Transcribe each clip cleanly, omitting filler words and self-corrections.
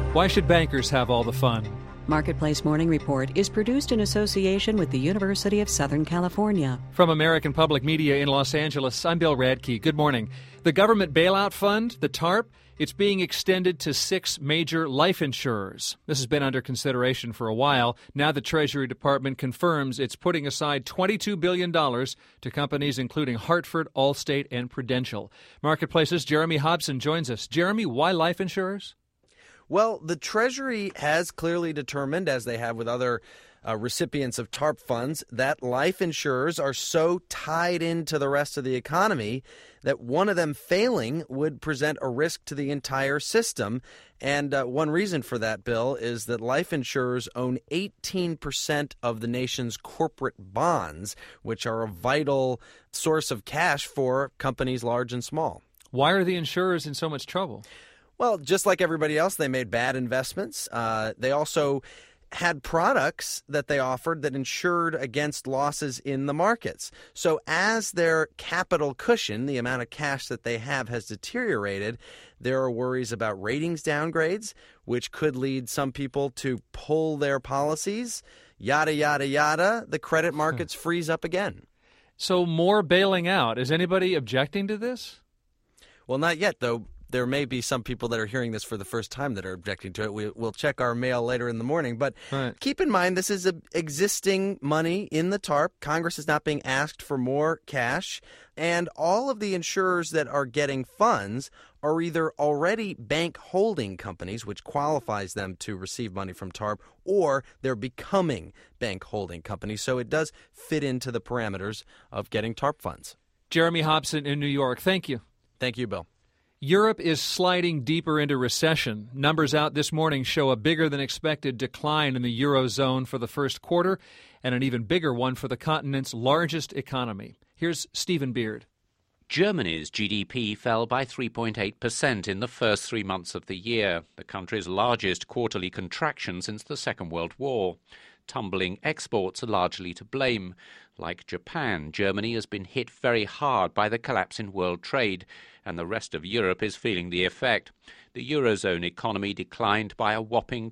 Why should bankers have all the fun? Marketplace Morning Report is produced in association with the University of Southern California. From American Public Media in Los Angeles, I'm Bill Radke. Good morning. The Government Bailout Fund, the TARP, it's being extended to 6 major life insurers. This has been under consideration for a while. Now the Treasury Department confirms it's putting aside $22 billion to companies including Hartford, Allstate, and Prudential. Marketplace's Jeremy Hobson joins us. Jeremy, why life insurers? Well, the Treasury has clearly determined, as they have with other recipients of TARP funds, that life insurers are so tied into the rest of the economy that one of them failing would present a risk to the entire system. And one reason for that, Bill, is that life insurers own 18% of the nation's corporate bonds, which are a vital source of cash for companies large and small. Why are the insurers in so much trouble? Well, just like everybody else, they made bad investments. They also had products that they offered that insured against losses in the markets. So as their capital cushion, the amount of cash that they have, has deteriorated, there are worries about ratings downgrades, which could lead some people to pull their policies. Yada, yada, yada. The credit markets freeze up again. So more bailing out. Is anybody objecting to this? Well, not yet, though. There may be some people that are hearing this for the first time that are objecting to it. We'll check our mail later in the morning. But Keep in mind, this is existing money in the TARP. Congress is not being asked for more cash. And all of the insurers that are getting funds are either already bank holding companies, which qualifies them to receive money from TARP, or they're becoming bank holding companies. So it does fit into the parameters of getting TARP funds. Jeremy Hobson in New York. Thank you. Thank you, Bill. Europe is sliding deeper into recession. Numbers out this morning show a bigger than expected decline in the Eurozone for the first quarter and an even bigger one for the continent's largest economy. Here's Stephen Beard. Germany's GDP fell by 3.8% in the first 3 months of the year, the country's largest quarterly contraction since the Second World War. Tumbling exports are largely to blame. Like Japan, Germany has been hit very hard by the collapse in world trade, and the rest of Europe is feeling the effect. The Eurozone economy declined by a whopping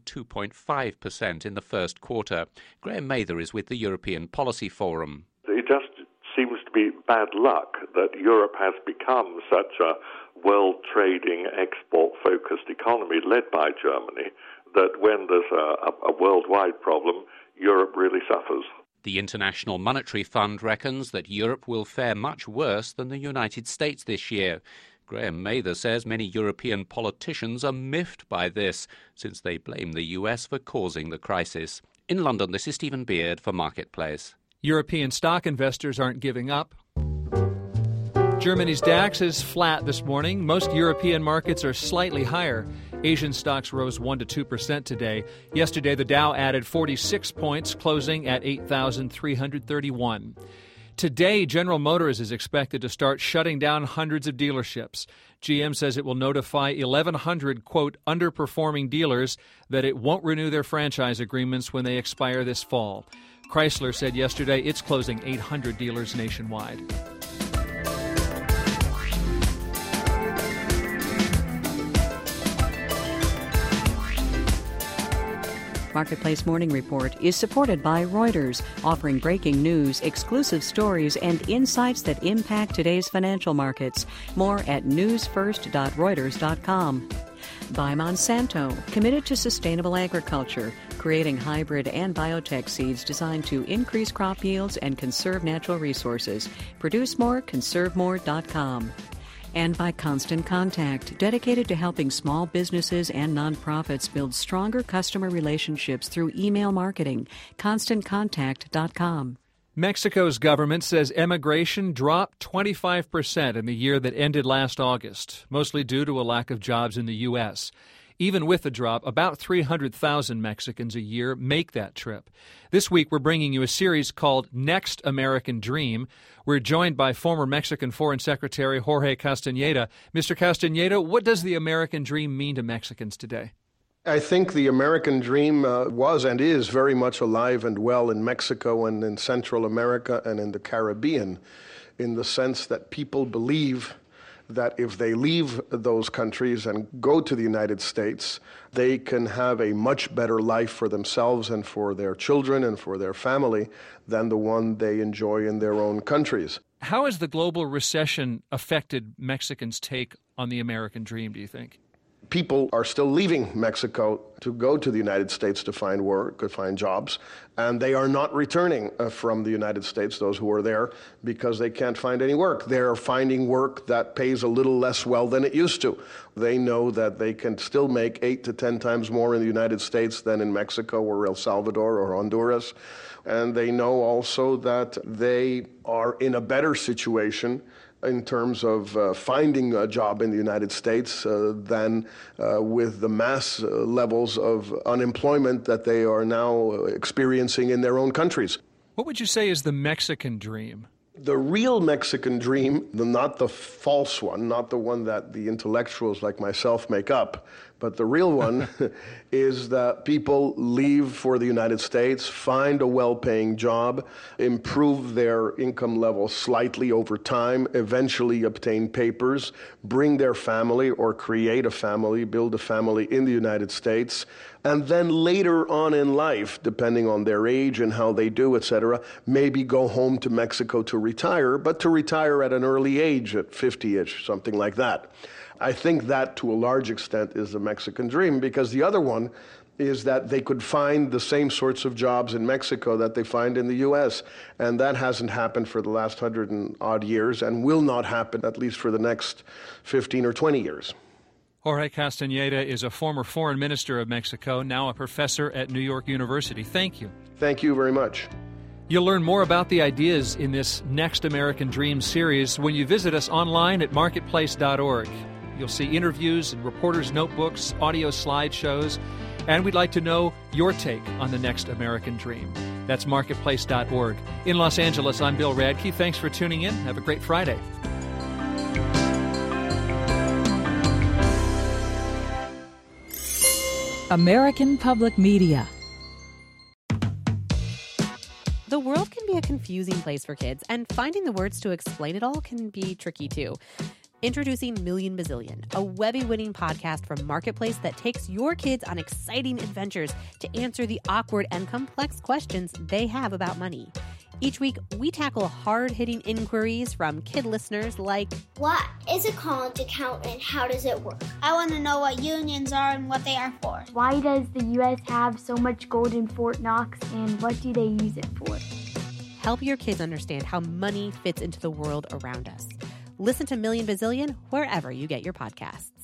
2.5% in the first quarter. Graham Mather is with the European Policy Forum. It just seems to be bad luck that Europe has become such a world-trading, export-focused economy led by Germany that when there's a worldwide problem, Europe really suffers. The International Monetary Fund reckons that Europe will fare much worse than the United States this year. Graham Mather says many European politicians are miffed by this, since they blame the US for causing the crisis. In London, this is Stephen Beard for Marketplace. European stock investors aren't giving up. Germany's DAX is flat this morning. Most European markets are slightly higher. Asian stocks rose 1% to 2% today. Yesterday, the Dow added 46 points, closing at 8,331. Today, General Motors is expected to start shutting down hundreds of dealerships. GM says it will notify 1,100, quote, underperforming dealers that it won't renew their franchise agreements when they expire this fall. Chrysler said yesterday it's closing 800 dealers nationwide. Marketplace Morning Report is supported by Reuters, offering breaking news, exclusive stories, and insights that impact today's financial markets. More at newsfirst.reuters.com. By Monsanto, committed to sustainable agriculture, creating hybrid and biotech seeds designed to increase crop yields and conserve natural resources. Produce more, conservemore.com. And by Constant Contact, dedicated to helping small businesses and nonprofits build stronger customer relationships through email marketing. ConstantContact.com. Mexico's government says emigration dropped 25% in the year that ended last August, mostly due to a lack of jobs in the U.S. Even with the drop, about 300,000 Mexicans a year make that trip. This week, we're bringing you a series called Next American Dream. We're joined by former Mexican Foreign Secretary Jorge Castañeda. Mr. Castañeda, what does the American dream mean to Mexicans today? I think the American dream was and is very much alive and well in Mexico and in Central America and in the Caribbean, in the sense that people believe that if they leave those countries and go to the United States, they can have a much better life for themselves and for their children and for their family than the one they enjoy in their own countries. How has the global recession affected Mexicans' take on the American dream, do you think? People are still leaving Mexico to go to the United States to find work, to find jobs, and they are not returning from the United States, those who are there, because they can't find any work. They're finding work that pays a little less well than it used to. They know that they can still make 8 to 10 times more in the United States than in Mexico or El Salvador or Honduras. And they know also that they are in a better situation in terms of finding a job in the United States than with the mass levels of unemployment that they are now experiencing in their own countries. What would you say is the Mexican dream? The real Mexican dream, not the false one, not the one that the intellectuals like myself make up, but the real one is that people leave for the United States, find a well-paying job, improve their income level slightly over time, eventually obtain papers, bring their family or create a family, build a family in the United States, and then later on in life, depending on their age and how they do, etc., maybe go home to Mexico to retire, but to retire at an early age, at 50-ish, something like that. I think that, to a large extent, is the Mexican dream, because the other one is that they could find the same sorts of jobs in Mexico that they find in the U.S., and that hasn't happened for the last 100 and odd years and will not happen at least for the next 15 or 20 years. Jorge Castañeda is a former foreign minister of Mexico, now a professor at New York University. Thank you. Thank you very much. You'll learn more about the ideas in this Next American Dream series when you visit us online at marketplace.org. You'll see interviews and reporters' notebooks, audio slideshows, and we'd like to know your take on the Next American Dream. That's marketplace.org. In Los Angeles, I'm Bill Radke. Thanks for tuning in. Have a great Friday. American Public Media. The world can be a confusing place for kids, and finding the words to explain it all can be tricky too. Introducing Million Bazillion, a Webby-winning podcast from Marketplace that takes your kids on exciting adventures to answer the awkward and complex questions they have about money. Each week, we tackle hard-hitting inquiries from kid listeners like, what is a college account and how does it work? I want to know what unions are and what they are for. Why does the U.S. have so much gold in Fort Knox, and what do they use it for? Help your kids understand how money fits into the world around us. Listen to Million Bazillion wherever you get your podcasts.